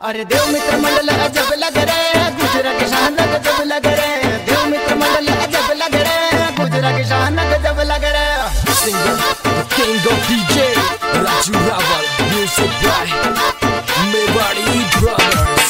अरे देव मित्र मंडल अजब लग रहे, गुजरा के शान गजब लग रहे। देव मित्र मंडल अजब लग रहे, गुजरा के शान गजब लग रहे। Singer, the king of DJ, Raju Rawal, music by Mewari Brothers.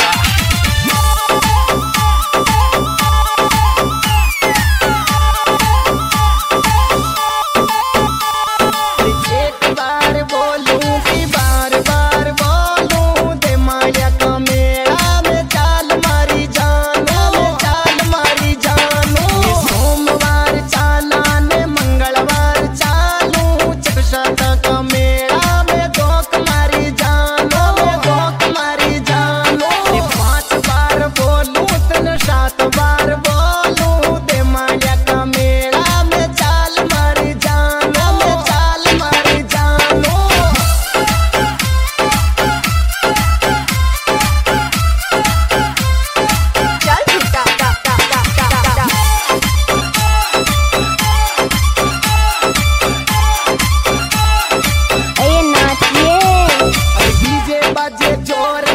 एक बार बोलूं कि बार बार बोलूं, दे माया का मेला में चाल मारी जानो, चाल मारी जानो। सोमवार चालाने मंगलवार चालू, चकशाता का मेला में धोख मारी जानो, धोख मारी जानो। 5 बार बोलूं तन 7 बार बोलूं, दे माया का मेला में चाल मारी जानो, चाल मारी जानो। चल झूठा डीजे बाजे जोर